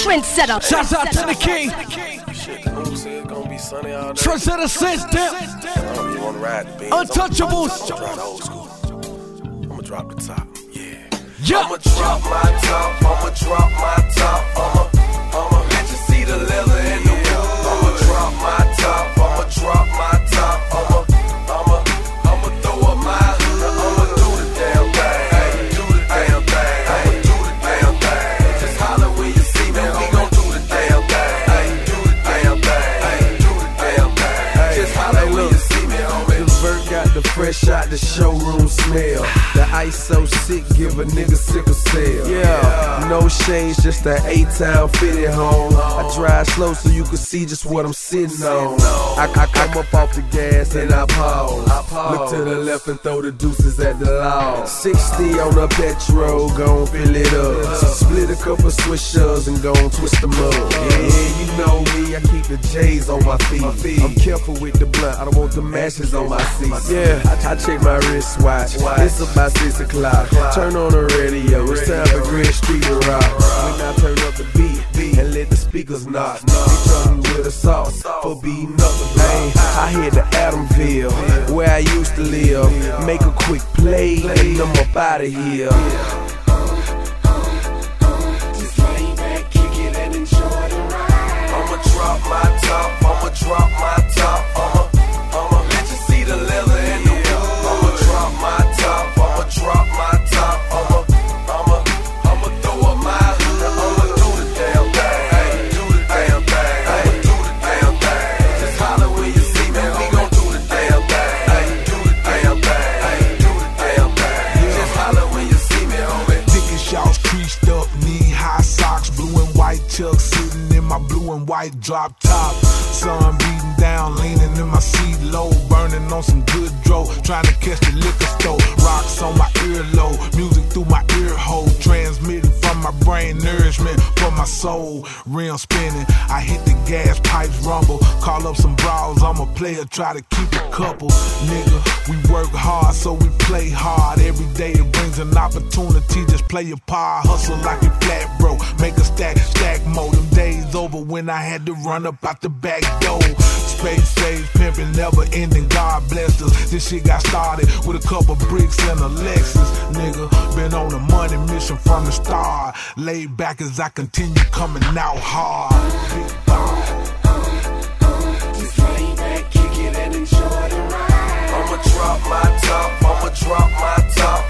trendsetter. Shouts out to the king. Shit, the news said it's gonna be sunny all day. Trendsetter system. You wanna ride the Benz? Untouchables. I'ma drive the old school. I'ma drop the top. Yeah. Yeah. I'ma drop my top. I'ma drop my top. I'ma let you see the leather and the wood. I'ma drop my top. I'ma drop my top. I'ma throw up my hood. I'ma do the damn thing. Do the damn thing. I'ma do the damn thing. Just holler when you see me. We gon' do the damn thing. Do the damn thing. Do the damn thing. Just holler when you see me, homie. The Vert got the fresh out the showroom smell. The ice so sick, give a nigga sickle cell. Yeah, no shades, just an A-Town fitted home. I drive slow so you can see just what I'm sitting on. I come up off the gas and I pause. Look to the left and throw the deuces at the law. 60 on the petrol, gon' fill it up. Split a couple swishers and gon' twist them up. Yeah, you know me, I keep the J's on my feet. I'm careful with the blunt, I don't want the matches on my seat. Yeah, I check my wristwatch. It's about 6 o'clock. Turn on the radio. It's time for Green Street to rock. When I turn up the beat and let the speakers knock. They trouble with a sauce for beating up the block. I hit the Adamville where I used to live. Make a quick play and I'm up out of here. Just lay back, kick it and enjoy the ride. I'ma drop my top. I'ma drop my top. I'ma let you see the leather and the wood. I'ma drop my top. I'ma drop my top. I'ma throw up my hood. I'ma do the damn thing. Do the damn thing. I'ma do the damn thing. Just holler when you see me. We gon' do the damn thing. Do the damn thing. Do the damn thing. Just holler when you see me, homie. Dickin' shorts creased up, knee-high socks, blue and white chucks, sitting in my blue and white drop top. Sun beating down, leaning in my seat low, burning on some good dro, trying to catch the liquor store. Rocks on my earlobe, music through my ear hole, transmitting from my brain, nourishment for my soul. Rim spinning, I hit the gas pipes rumble, call up some bras, I'm a player, try to keep a couple. Nigga, we work hard, so we play hard. Every day it brings an opportunity, just play your part. Hustle like you flat broke, make a stack more. Them days over when I had to run up out the back door. Space age pimping, never ending, God bless us. This shit got started with a couple bricks and a Lexus. Nigga, been on a money mission from the start. Laid back as I continue coming out hard. Big ball. Just lay back, kick it and enjoy the ride. I'ma drop my top. I'ma drop my top.